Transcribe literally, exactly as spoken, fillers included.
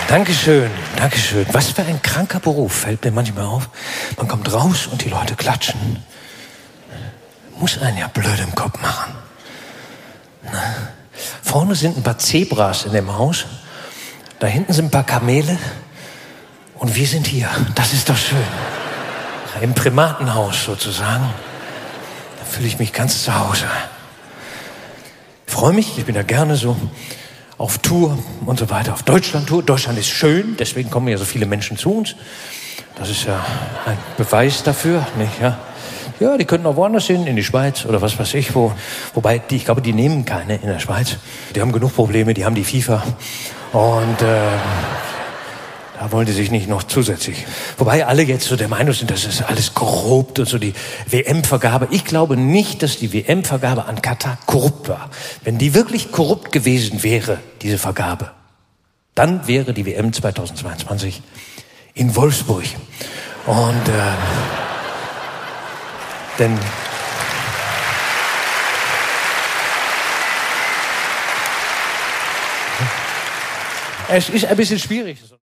Dankeschön, Dankeschön. Was für ein kranker Beruf, fällt mir manchmal auf. Man kommt raus und die Leute klatschen. Muss einen ja blöd im Kopf machen. Na? Vorne sind ein paar Zebras in dem Haus. Da hinten sind ein paar Kamele. Und wir sind hier. Das ist doch schön. Im Primatenhaus sozusagen. Da fühle ich mich ganz zu Hause. Ich freue mich, ich bin ja gerne so auf Tour und so weiter, auf Deutschland-Tour. Deutschland ist schön, deswegen kommen ja so viele Menschen zu uns. Das ist ja ein Beweis dafür, nicht? Ja, ja, die könnten auch woanders hin, in die Schweiz oder was weiß ich wo. Wobei, die, ich glaube, die nehmen keine in der Schweiz. Die haben genug Probleme, die haben die FIFA. Und äh, da wollen die sich nicht noch zusätzlich. Wobei alle jetzt so der Meinung sind, das ist alles korrupt und so die W M-Vergabe. Ich glaube nicht, dass die W M-Vergabe an Katar korrupt war. Wenn die wirklich korrupt gewesen wäre, diese Vergabe, dann wäre die W M zweitausendzweiundzwanzig in Wolfsburg. Und äh, denn es ist ein bisschen schwierig.